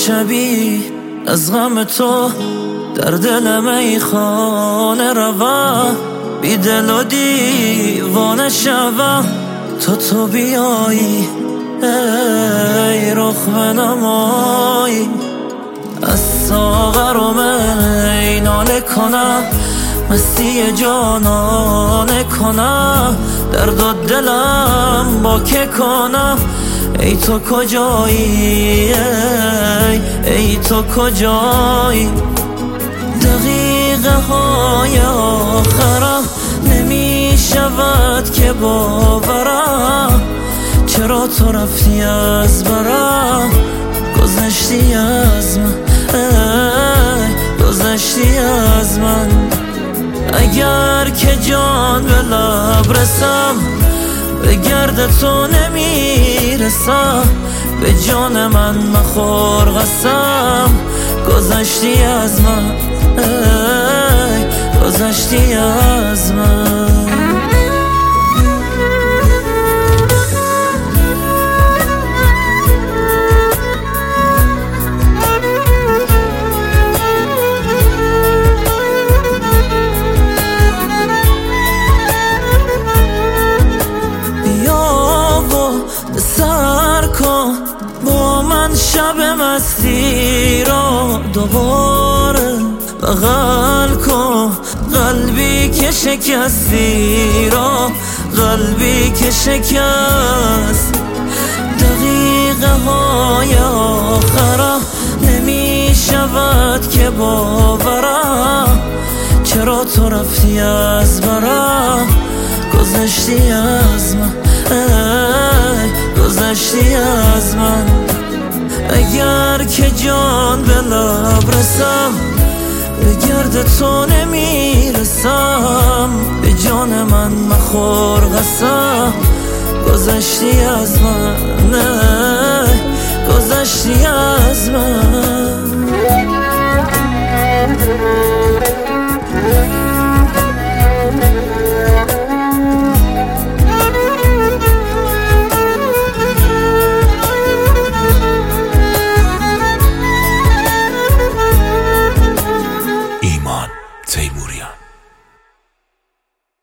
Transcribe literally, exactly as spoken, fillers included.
شبی از غم تو در دل میخانه روم، بی دل و دیوانه شوم تا تو بیایی ای رخ بنمایی. از ساغر و می ناله کنم، مستی جانانه کنم، درد و دلم با که کنم. ای تو کجایی ای, ای تو کجایی؟ دقیقه های آخرم نمی شود که باورم، چرا تو رفتی از برم، گذشتی از من ای گذشتی از من. اگر که جان به لب رسم، به گرد تو نمیرسم، به جان من مخور قسم، گذشتی از من ای گذشتی از من. سر کن با من شب مستی را دوباره، بغل کن قلبی که شکستی را، قلبی که شکست. دقیقه های آخرم نمی شود که باورم، چرا تو رفتی از برم، گذشتی از من ای گذشتی از من. اگر که جان به لب رسم، به گرد تو نمیرسم، به جان من مخور قسم، گذشتی از من.